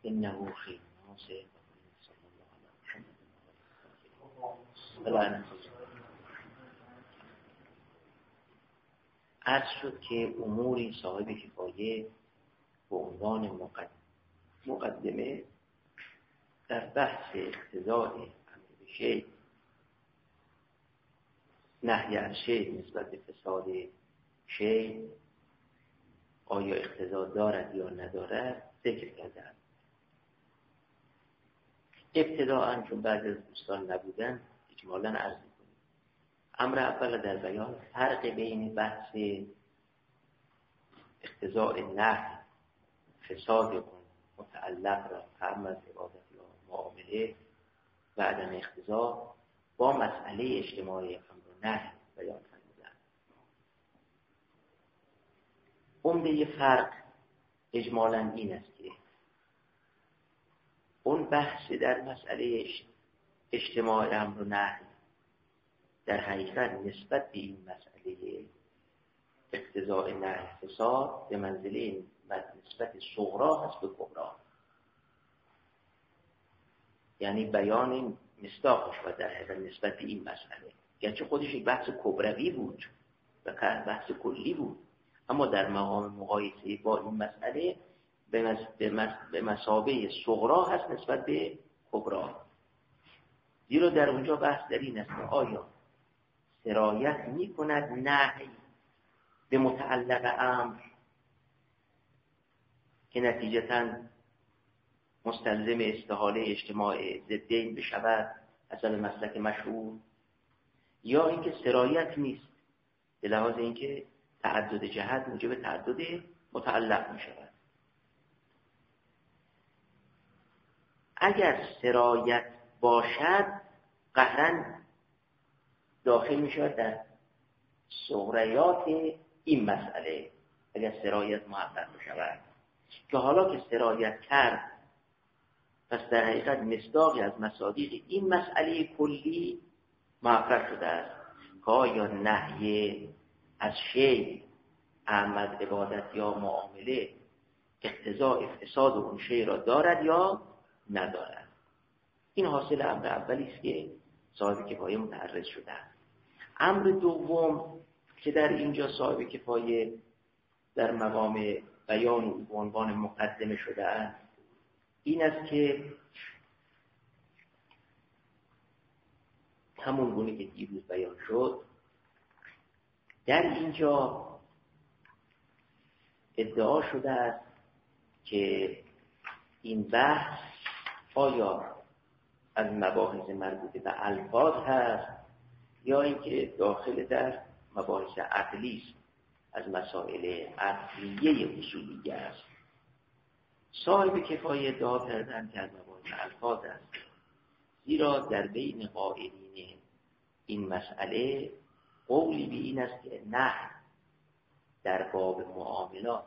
انه خیر ناصر صلی الله علیه و سلم. عرض شد که اموری صاحب کفایه به عنوان مقدمه در بحث اقتضاء امر به شیء نهی از شیء نسبت به فساد شیء آیا اقتضا دارد یا ندارد ذکر کردند. ابتداءً چون بعضی از دوستان نبودن اجمالاً عرض می‌کنیم. امر اول در بیان فرق بین بحث اقتضاء نهی فساد اون متعلق را فهم از عبادت یا معامله و عدم اقتضا با مسئله اجتماعی امر و نهی بیان فرمودند. عمده فرق اجمالاً این است که اون بحث در مسئله اجتماع امر و نهی در حقیقت نسبت به این مسئله اقتضاء نهی فساد به منزله نسبت صغرا هست به کبرا، یعنی بیان مصداقش و در حقیقت نسبت به این مسئله، گرچه خودش یک بحث کبروی بود و بحث کلی بود، اما در مقام مقایسه با این مسئله به مثابه صغرا هست نسبت به کبرا. زیرا در اونجا بحث در این است که آیا سرایت می کند نهی به متعلق امر که نتیجتاً مستلزم استحاله اجتماع ضدین بشود اصل مسلک مشهور، یا اینکه سرایت نیست به لحاظ اینکه تعدد جهت موجب تعدد متعلق می شود. اگر سرایت باشد قهراً داخل می شود در صغریات این مسئله. اگر سرایت محقق بشود که حالا که سرایت کرد پس در حقیقت مصداقی از مصادیق این مسئله کلی محقق شده است که آیا نهی از شیء اعمد عبادت یا معامله اقتضاء فساد اون شیء را دارد یا ندارد. این حاصل امر اولی است که صاحب کفایه متعرض شده است. امر دوم که در اینجا صاحب کفایه در مقام بیان به عنوان مقدمه شده است این است که همون گونه که دیروز بیان شد در اینجا ادعا شده است که این بحث آیا از مباحث مربوطه به الفاظ هست یا اینکه داخل در مباحث عقلی است، از مسائل عقلیه اصولیه است. صاحب کفایه ادعا کردند که از مباحث الفاظ است، زیرا در بین قائلین این مسئله قولی به این است که نه در باب معاملات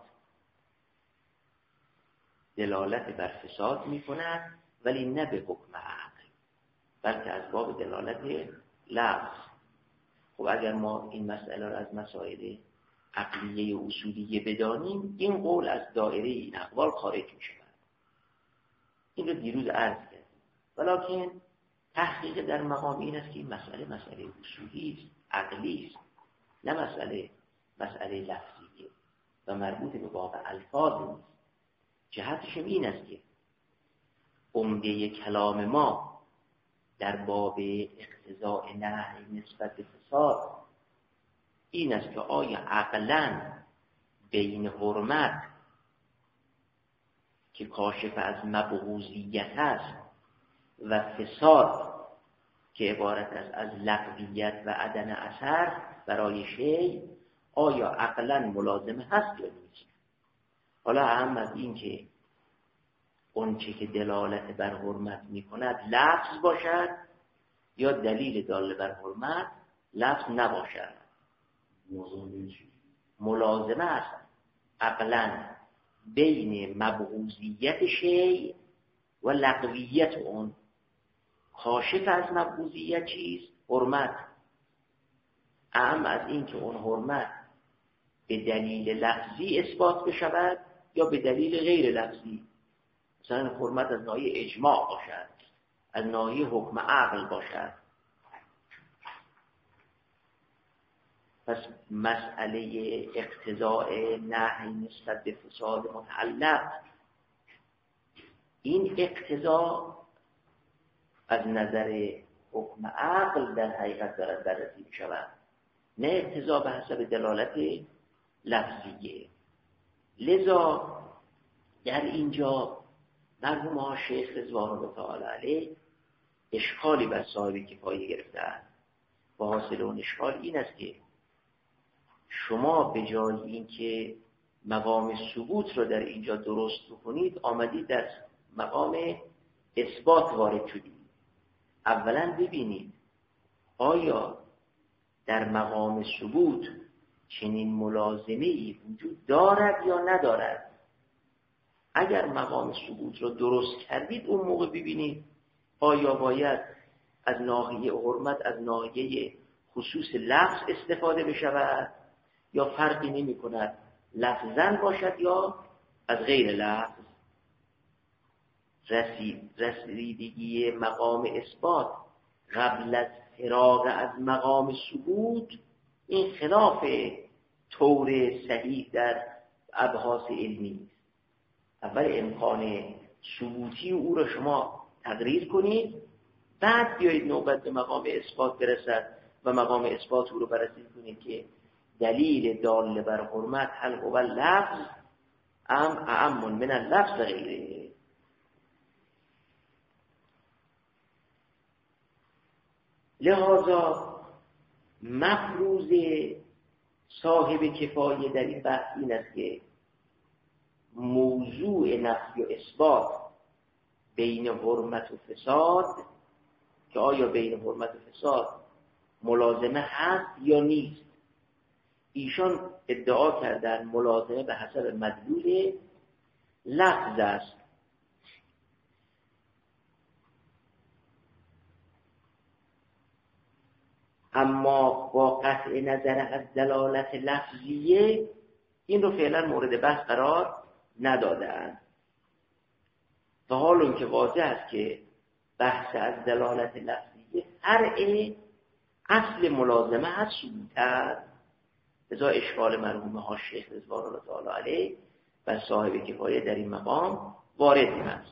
دلالت بر فساد می کند ولی نه به حکم عقل بلکه از باب دلالت لفظ. خب اگر ما این مسئله را از مسائل عقلیه اصولیه بدانیم این قول از دایره این اقوال خارج می شود. این رو دیروز عرض کردیم، ولکن تحقیق در مقام این است که این مسئله اصولی است، عقلی است، نه مسئله لفظیه و مربوط به باب الفاظ نیست. جهتش این است که عمده کلام ما در باب اقتضاء نهی نسبت به فساد این است که آیا عقلاً بین حرمت که کاشف از مبغوضیت است و فساد که عبارت است از لغویت و عدم اثر برای شیء آیا عقلاً ملازم هست یا نیست. حالا اهم از این که اون چه که دلالت بر حرمت می کند لفظ باشد یا دلیل دال بر حرمت لفظ نباشد. ملازمه است عقلاً بین مبغوضیت شیء و لغویت اون. کاشف از مبغوضیت چیست؟ حرمت. اهم از این که اون حرمت به دلیل لفظی اثبات بشود یا به دلیل غیر لفظی. مثلا حرمت از ناحیه اجماع باشد، از ناحیه حکم عقل باشد. پس مسئله اقتضاء نهی نسبت به فساد متعلق، این اقتضا از نظر حکم عقل در حقیقت دارد بررسی می شود، نه اقتضا به حسب دلالت لفظیه. لذا در اینجا مرحوم ها شیخ رضوان الله تعالی علیه اشکالی بر صاحب کفایه گرفتند و حاصل اون اشکال این است که شما به جای اینکه مقام ثبوت رو در اینجا درست بکنید، آمدید در مقام اثبات وارد شدید. اولا ببینید آیا در مقام ثبوت چنین ملازمه‌ای وجود دارد یا ندارد. اگر مقام ثبوت رو درست کردید، اون موقع ببینید آیا باید از ناحیه حرمت از ناحیه خصوص لفظ استفاده بشود یا فرقی نمی کند لفظاً باشد یا از غیر لفظ. رسیدگی مقام اثبات قبل از فراغ از مقام ثبوت، این خلاف طور صحیح در ابحاث علمی است. اول امکان ثبوتی او را شما تقریر کنید، بعد بیایید نوبت به مقام اثبات برسد و مقام اثبات او را بررسی کنید که دلیل دال بر حرمت هل هو لفظ ام اعم من اللفظ غیره. لذا مفروض صاحب کفایه در این بحث این است که موضوع نفی و اثبات بین حرمت و فساد، که آیا بین حرمت و فساد ملازمه هست یا نیست، ایشان ادعا کردن ملازمه به حسب مدلول لفظ است. اما با قطع نظر از دلالت لفظیه این رو فعلا مورد بحث قرار ندادند. و حال اون که واضح است که بحث از دلالت لفظیه فرع اصل ملازمه هست، ثبوت است. لذا اشکال مرحوم ها شیخ رضوان الله تعالی علیه و صاحب کفایه در این مقام وارد است.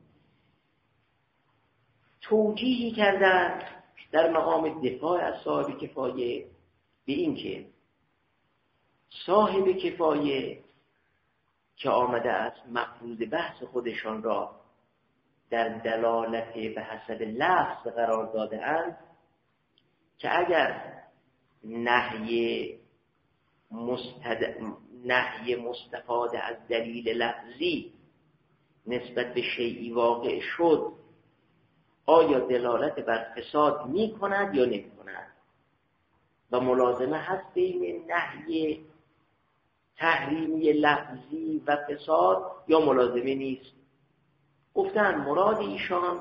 توجیهی کردند در مقام دفاع از صاحب کفایه به این که صاحب کفایه که آمده است مفروض بحث خودشان را در دلالت به حسب لفظ قرار داده اند که اگر نهی مستفاد از دلیل لفظی نسبت به شیئی واقع شد، آیا دلالت بر فساد می کند یا نمی کند و ملازمه هست بین نهی تحریمی لفظی و فساد یا ملازمه نیست. گفتن مراد ایشان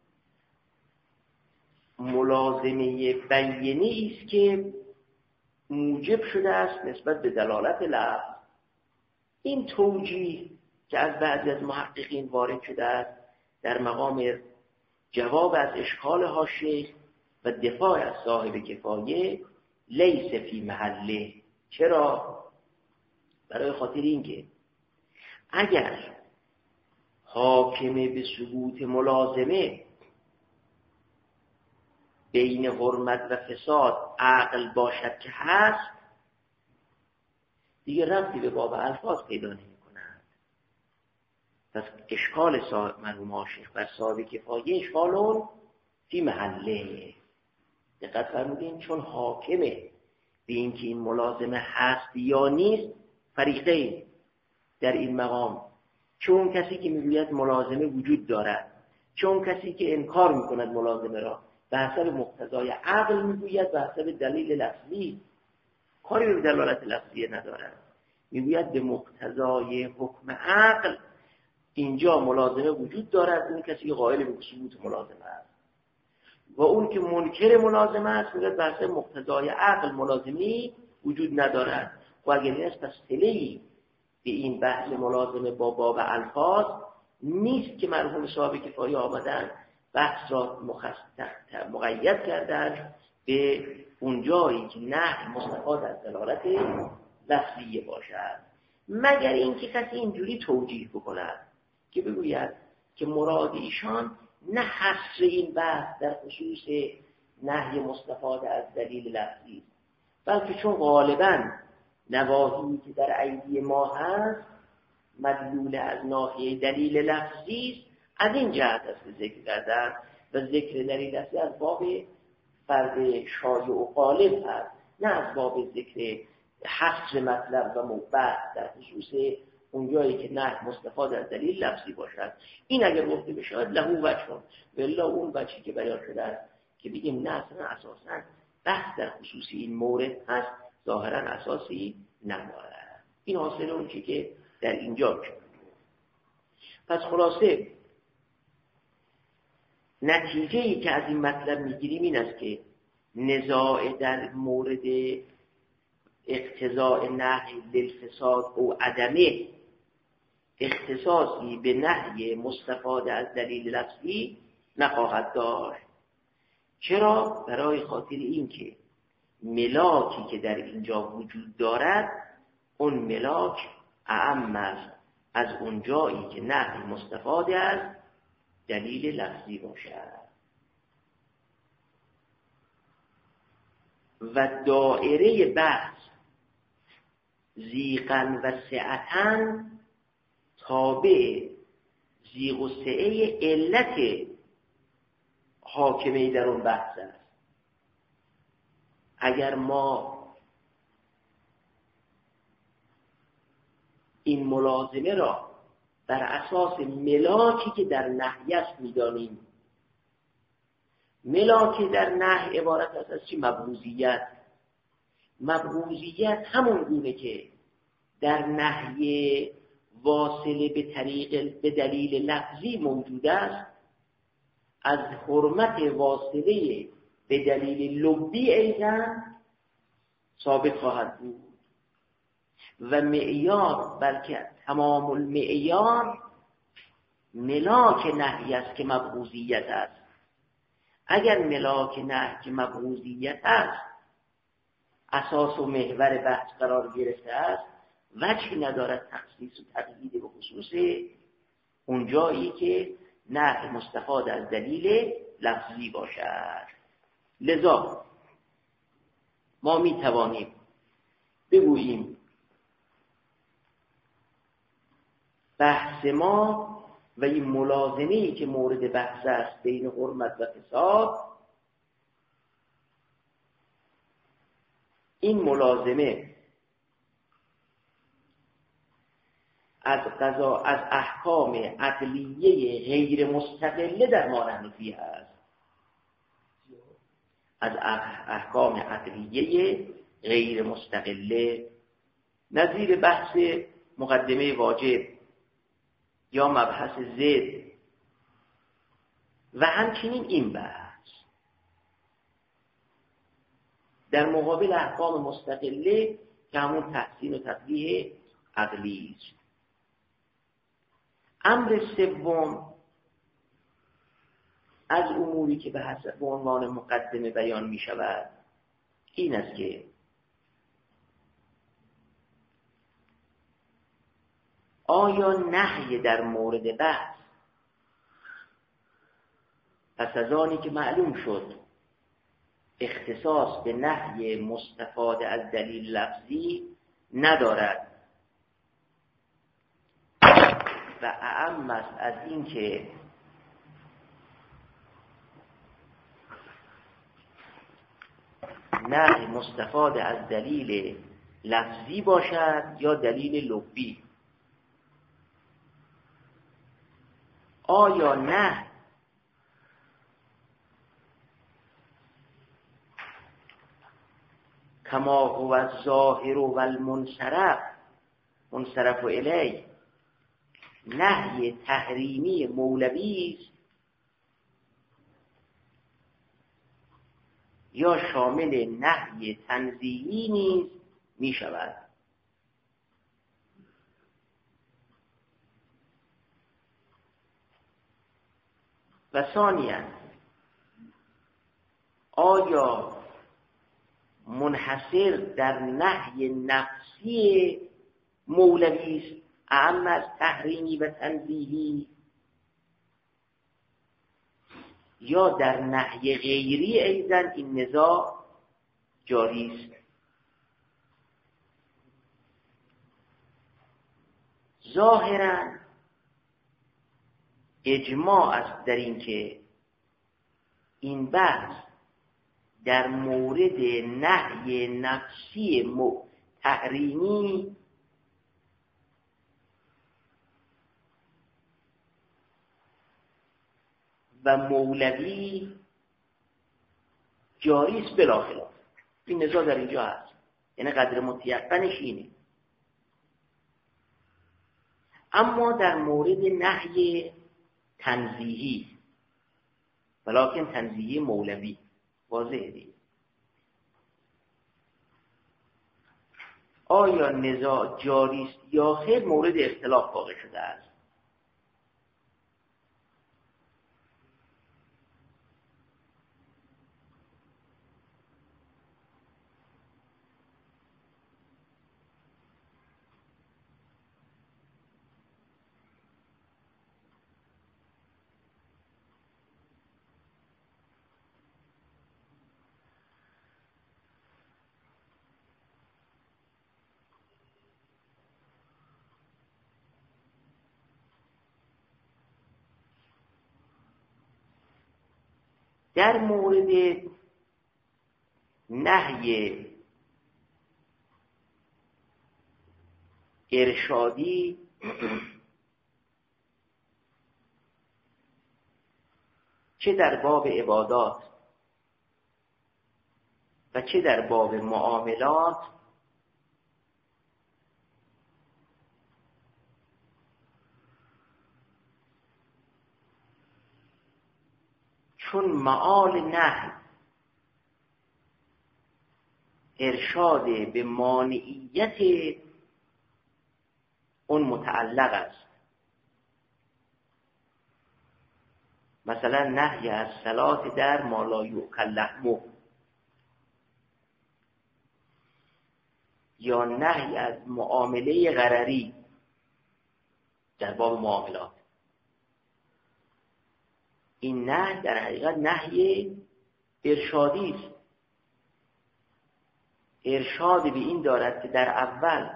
ملازمه بیینی است که موجب شده است نسبت به دلالت لفظ. این توجیه که از بعضی از محققین وارد شده است در مقام جواب از اشکال حاشیه و دفاع از صاحب کفایه لیس فی محله. چرا؟ برای خاطر اینکه اگر حاکمه به ثبوت ملازمه بین حرمت و فساد عقل باشد که هست، دیگه ربطی به باب الفاظ پیدا نمی کند. پس اشکال مرحوم ها شیخ بر صاحب کفایه اشکالون فی محله. دقت فرمودین، چون حاکمه به اینکه این ملازمه هست یا نیست فریقین در این مقام، چون کسی که میگوید ملازمه وجود دارد، چون کسی که انکار میکند ملازمه را به حسب مقتضای عقل میگوید به حسب دلیل لفظی، کاری به دلالت لفظی ندارد، میگوید به مقتضای حکم عقل اینجا ملازمه وجود دارد. اون کسی که قائل به ثبوت ملازمه است و اون که منکر ملازمه است میگوید به حسب مقتضای عقل ملازمی وجود ندارد. و اگر این است پس تلهی به این بحث ملازمه با باب الفاظ نیست که مرحوم صاحب کفایه آمدن بحث را مقید کردن به اون جایی که نهی مستفاد از دلالت لفظیه باشد، مگر اینکه کسی اینجوری توجیه بکند که بگوید که مراد ایشان نه حصر این بحث در خصوص نهی مستفاد از دلیل لفظی، بلکه چون غالباً نواهی که در ایدی ما هست مدلول از ناحیه دلیل لفظی است، از این جهت است ذکر کردن و ذکر دلیل لفظی از باب فرد شایع و غالب هست، نه از باب ذکر حصر مطلب و مبحث در خصوص اونجایی که نه مستفاد از دلیل لفظی باشد. این اگر گفته بشود لهو وجهون، والله اون وجهی که بیان شده است که بگیم نه اصلا اساساً بحث در خصوص این مورد هست ظاهراً اساسی ندارد. این حاصل اون چیزی که در اینجا میشه. پس خلاصه نتیجه‌ای که از این مطلب میگیریم این است که نزاع در مورد اقتضاء نهی للفساد او عدمه اختصاصی به نهی مستفاد از دلیل لفظی نخواهد داشت. چرا؟ برای خاطر این که ملاکی که در اینجا وجود دارد اون ملاک اعم است از اون جایی که نهی مستفاد از دلیل لفظی باشد و دائره بحث زیغن و سعتن تابع زیغ و سعه علت حاکمه در اون بحث است. اگر ما این ملازمه را بر اساس ملاکی که در نهی است می‌دانیم، ملاک در نهی عبارت است از چی؟ مبعوضیت. مبعوضیت همون گونه که در نهی واصله به دلیل لفظی موجود است، از حرمت واصله به دلیل لبی ایضا ثابت خواهد بود و معیار، بلکه تمام المعیار ملاک نهی است که مبعوضیت است. اگر ملاک نهی که مبعوضیت است اساس و محور بحث قرار گرفته است، وجهی ندارد تخصیص و تقیید به خصوص اون جایی که نهی مستفاد از دلیل لفظی باشد. لذا ما می توانیم بگوییم بحث ما و این ملازمه‌ای که مورد بحث است بین حرمت و فساد، این ملازمه از قضا از احکام عقلیه غیر مستقله در ما حنفی هست، از احکام عقلیه غیر مستقله، نظیر بحث مقدمه واجب یا مبحث زد و همچنین این بحث در مقابل احکام مستقله که همون تحسین و تقبیح عقلی است. امر سوم از اموری که به عنوان مقدمه بیان می شود این است که آیا نهی در مورد بحث پس از آنی که معلوم شد اختصاص به نهی مستفاد از دلیل لفظی ندارد و اعم است از این که نهی مستفاد از دلیل لفظی باشد یا دلیل لبی، آیا نه کما هو الظاهر و المنصرف منصرف الیه نهی تحریمی مولوی است یا شامل نهی تنزیهی نیز می شود؟ و ثانیاً آیا منحصر در نهی نفسی مولوی است اعم از تحریمی و تنزیهی، یا در نهی غیری ایضا این نزاع جاری است؟ ظاهراً اجماع است در این که این بحث در مورد نهی نفسی تحریمی و مولوی جاری است بلا خلاف. این نزاع در اینجا هست، یعنی قدر متیقنش اینه. اما در مورد نهی تنزیهی، ولکن تنزیهی مولوی واضحه دیگه، آیا نزاع جاری است یا خیر مورد اختلاف واقع شده است. در مورد نهی ارشادی چه در باب عبادات و چه در باب معاملات چون معال نهی ارشاد به مانعیت اون متعلق است، مثلا نهی از صلات در ما لا یؤکل لحمه، یا نهی از معامله غرری در باب معاملات. این نهی در حقیقت نهی ارشادی است. ارشاد به این دارد که در اول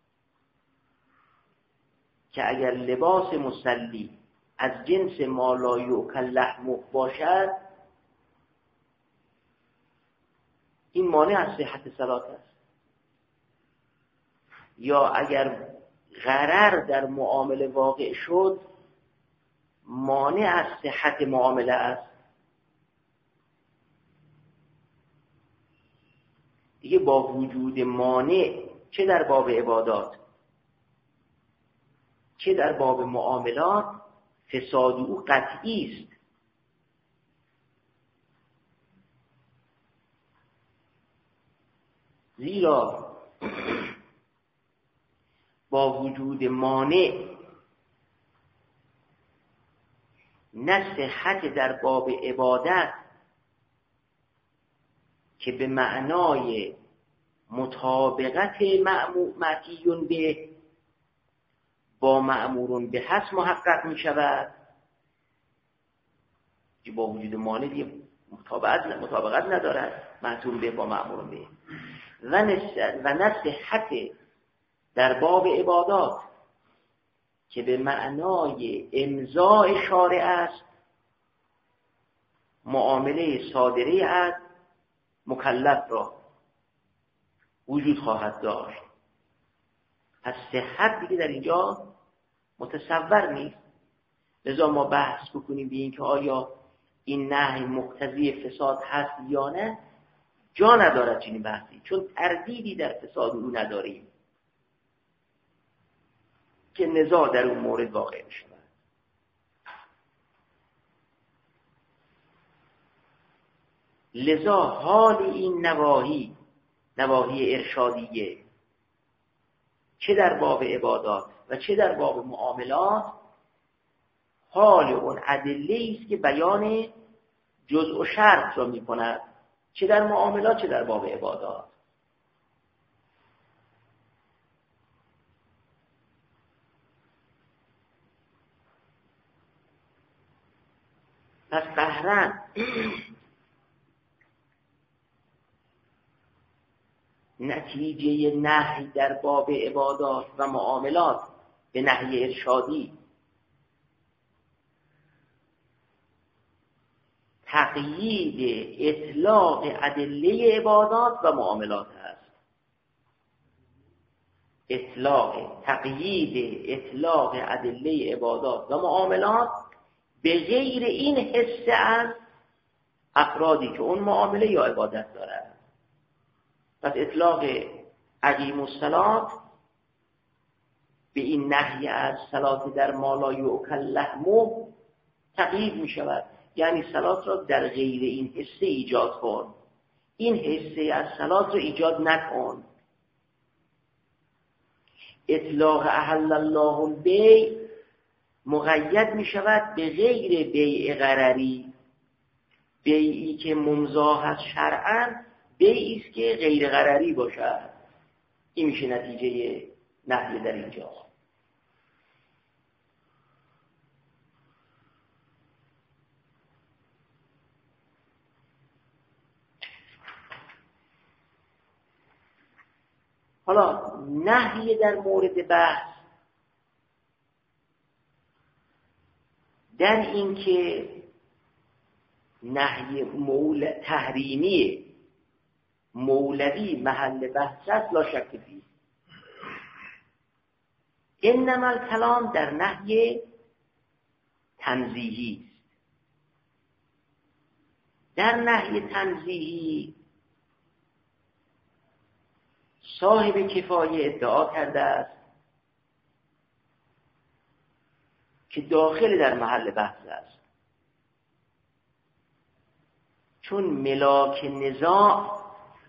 که اگر لباس مصلی از جنس ما لا یؤکل لحمه باشد، این مانع از صحت صلات است. یا اگر غرر در معامله واقع شد، مانع از صحت معامله است. دیگه با وجود مانع چه در باب عبادات چه در باب معاملات فساد او قطعی است. زیرا با وجود مانع نه صحت در باب عبادت که به معنای مطابقت معموریون به با مأمورون به هست محقق می شود، که با وجود مانع دیگه مطابقت ندارد معمول به با مأمورون به، و نه صحت در باب عبادات که به معنای امضاء شارع است، معامله صادره از مکلف را وجود خواهد داشت. پس صحت دیگه در اینجا متصور نیست. لذا ما بحث بکنیم به این که آیا این نهی مقتضی فساد هست یا نه، جا ندارد چنین بحثی، چون تردیدی در فساد او نداریم که نزاع در اون مورد واقع بشود. لذا حال این نواهی ارشادیه چه در باب عبادات و چه در باب معاملات حال اون ادله است که بیان جزء و شرط را می‌کند، چه در معاملات چه در باب عبادات. پس قهرن نتیجه نهی در باب عبادات و معاملات به نهی ارشادی تقیید اطلاق ادله عبادات و معاملات است. تقیید اطلاق ادله عبادات و معاملات به غیر این حصه از افرادی که اون معامله یا عبادت دارد. پس اطلاق اقیموا الصلاة به این نهی از صلات در ما لا یؤکل لحمه تقیید می شود، یعنی صلات را در غیر این حصه ایجاد کن، این حصه از صلات را ایجاد نکن. اطلاق احل الله البیع مقید می شود به غیر بیع غرری، بیعی که ممزاح است شرعاً، بیعی است که غیر غرری باشد. این میشه نتیجه نهی در اینجا. حالا نهی در مورد بحث در این که نهی تحریمی مولوی محل بحث است لا شک فیه. انما الکلام در نهی تنزیهی است. در نهی تنزیهی صاحب کفایه ادعا کرده است که داخل در محل بحث است، چون ملاک نزاع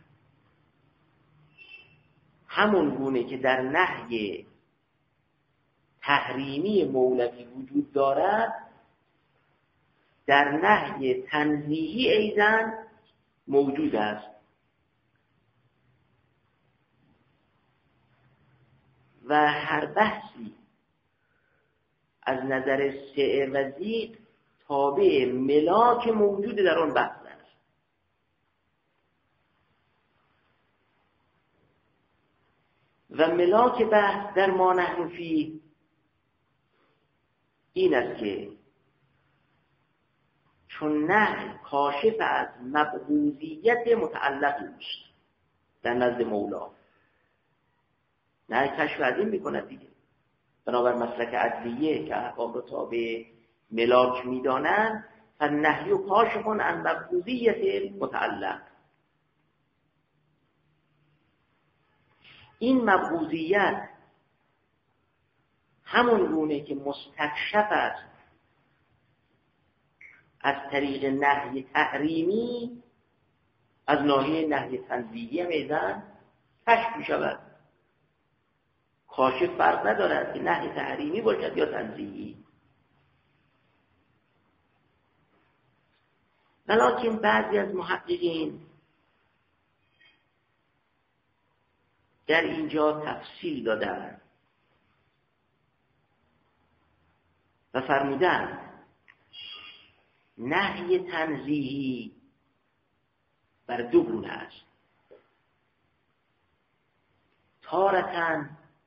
همون گونه که در نهی تحریمی مولوی وجود دارد، در نهی تنزیهی ایضاً موجود است. و هر بحثی از نظر سعه و ضیق تابع ملاک موجود در آن بحث است. و ملاک بحث در ما نحن فیه این است که چون نه کاشف از مبغوضیت متعلق است در نزد مولا، نه کشف از این میکند دیگه. بنابر مسلک عدلیه که احکام رو تابع ملاک میدانند، فالنهی کاشف عن مبغوضیت متعلق. این مبغوضیت همون گونه که مستکشف است از طریق نهی تحریمی، از ناحیه نهی تنزیهی هم ایضاً کشف می شود. کاشف فرق ندارد که نهی تحریمی باشد یا تنزیهی. ولکن بعضی از محققین در اینجا تفصیل دادند و فرمودند نهی تنزیهی بر دو گونه است. تارةً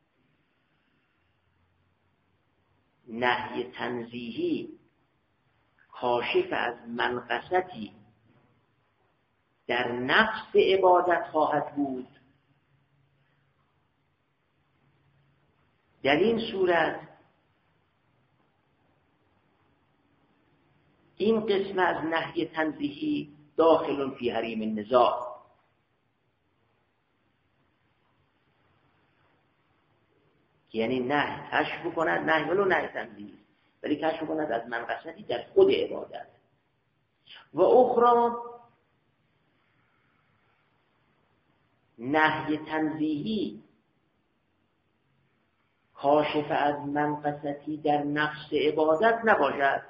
نهی تنزیهی کاشف از منقصتی در نفس عبادت خواهد بود. در این صورت این قسم از نهی تنزیهی داخل فی حریم النزاع، یعنی نه کشف کند، نه ولو نه تنزیهی، ولی کشف کند از منقصتی در خود عبادت. و اخرى نهی تنزیهی کاشف از منقصتی در نفس عبادت نباشد.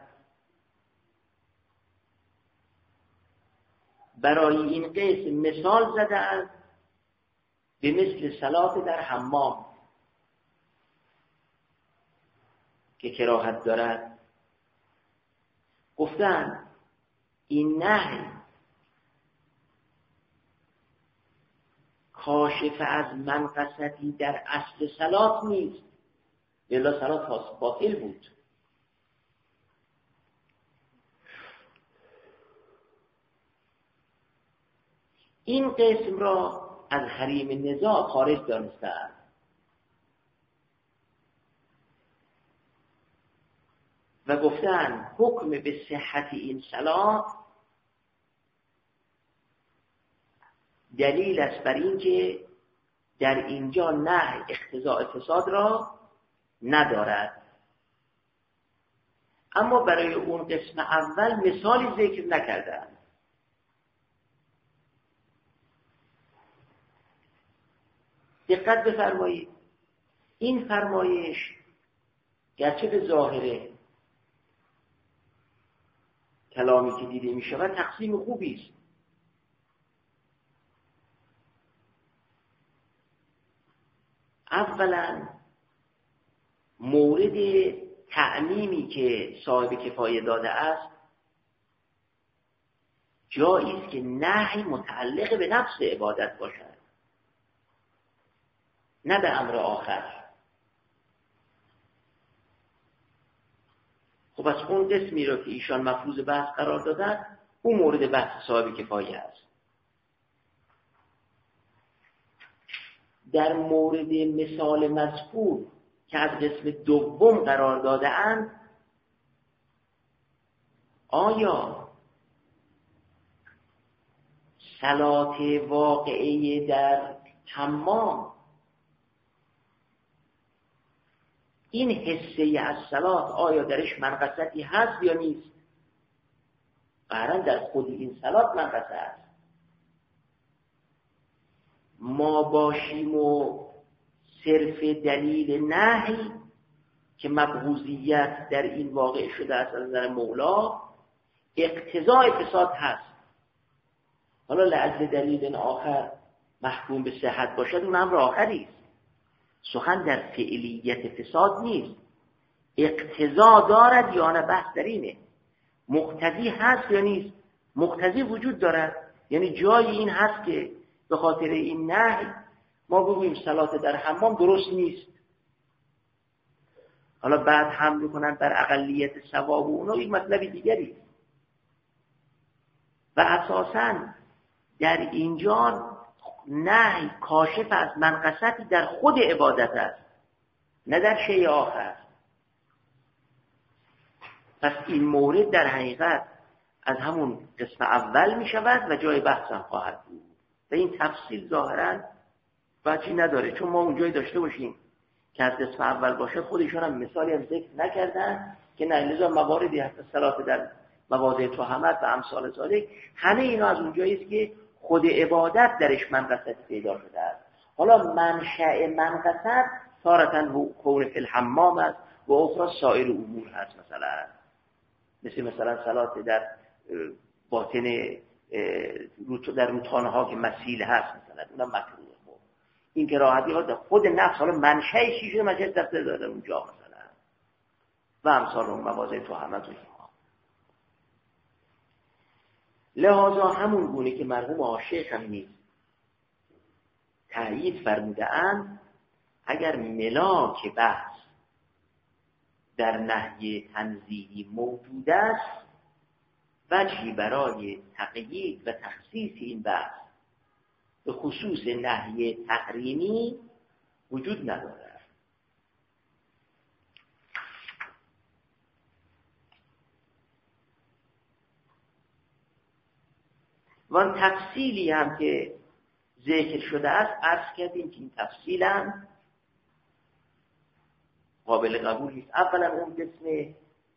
برای این قسم مثال زده است به مثل صلات در حمام که کراهت دارد. گفتن این نهی کاشف از منقصتی در اصل صلات نیست، الا صلات باطل بود. این قسم را از حریم نزاع خارج دانستند و گفتند حکم به صحت این صلات دلیل است بر این که در اینجا نهی اقتضاء فساد را ندارد. اما برای اون قسم اول مثالی ذکر نکردند. دقت بفرمایید، این فرمایش گرچه به ظاهر کلامی که دیده می شود تقسیم خوبی است، اولا مورد تعمیمی که صاحب کفایه داده است جایی است که نهی متعلق به نفس عبادت باشد، نه به امر آخر. خب از اون قسمی را که ایشان مفروض بحث قرار دادن اون مورد بحث صاحب کفایه است. در مورد مثال مذکور که از قسم دوم قرار داده اند، آیا صلات واقعه در حمام این حصه از صلات آیا درش منقصتی هست یا نیست؟ قرآن در خود این صلات منقصه است. ما باشیم و صرف دلیل نهی که مبغوضیت در این واقع شده است از نظر مولا اقتضای فساد هست، حالا لعل دلیل آخر محکوم به صحت باشد اون امر آخری است. سخن در فعلیت فساد نیست، اقتضا دارد یا نه، بحث در اینه. مقتضی هست یا نیست؟ مقتضی وجود دارد، یعنی جای این هست که به خاطر این نهی ما بگوییم صلات در حمام درست نیست. حالا بعد حمل کنن بر اقلیت ثواب و اونا یک مطلب دیگری و اساساً در اینجا نهی کاشف از منقصتی در خود عبادت است، نه در شیء آخر. پس این مورد در حقیقت از همون قسم اول می شود و جای بحث هم خواهد بود و این تفصیل ظاهراً بچی نداره، چون ما اونجایی داشته باشیم که از قسم اول باشه خودشون هم مثالی هم ذکر نکردن که نه لذا مواردی هست صلات در مواضع تهمت و امثال ذالک، همه اینا از اونجایی است که خود عبادت درش منقصت پیدا شده است. حالا منشأ منقصت تارتاً کون فی الحمام است و اخرى سایر امور هست، مثلا صلات در باطن در رودخانه ها که مسیل هست مثلا اونم مکروه. این کراهتی ها در خود نفس، حالا منشأ چی شده منشأ دفته داده اونجا مثلا و امثال اون مواضع تهمت و اینها. لحاظا همون گونه که مرحوم عاشق هم نیست تأیید فرموده اند اگر ملاک بحث در نهی تنزیهی موجود است وجهی برای تقیید و تخصیص این بحث به خصوص نهی تحریمی وجود ندارد. و آن تفصیلی هم که ذکر شده است عرض کردیم که این تفصیل هم قابل قبول نیست. اولا اون قسم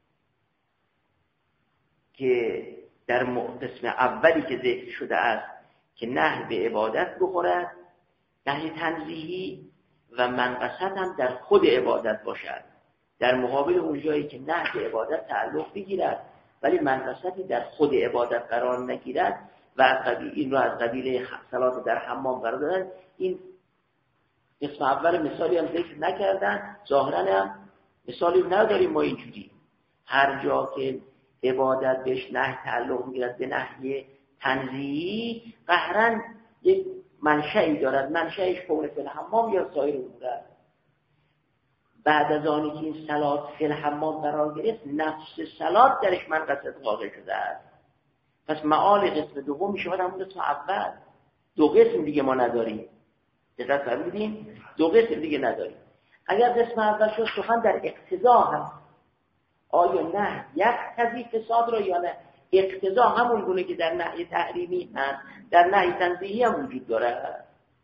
که در قسم اولی که ذکر شده است که نهی به عبادت بخورد، نهی تنزیهی، و منقصت هم در خود عبادت باشد، در مقابل اون جایی که نهی عبادت تعلق بگیرد ولی منقصتی در خود عبادت قرار نگیرد و این رو از قبیل صلات در حمام قرار دادن. این قسم اول مثالی هم ذکر نکردن، ظاهرا هم مثالی نداریم ما اینجوری. هر جا که عبادت بهش نهی تعلق میگیرد به نهی تنزیهی قهرن یک منشأی دارد، منشأش کون فی الحمام یا سایر امور است. بعد از آنی که این صلات فی الحمام قرار گرفت، نفس صلات درش منقصت واقع شده است. پس معال قسم دوم میشه همون قسم اول. دو قسم دیگه ما نداریم. دقت فرمودین؟ دو قسم دیگه نداریم. اگر قسم اول شد سخن در اقتضا هست، آیا نه یک تضیف فساد را یا نه اقتضا همون گونه که در نهی تحریمی هست در نهی تنزیهی هم وجود داره.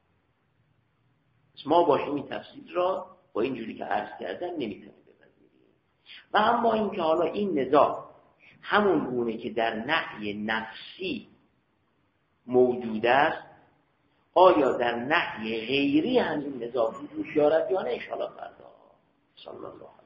ما باشیم این تفسیر را با اینجوری که عرض کردن نمیتونیم بپذیریم. و اما اینکه حالا این نزاع همون گونه که در نهی نفسی موجود است، آیا در نهی غیری هم این نزاع وجود دارد یا نه؟ ان شاء الله فردا. صلی الله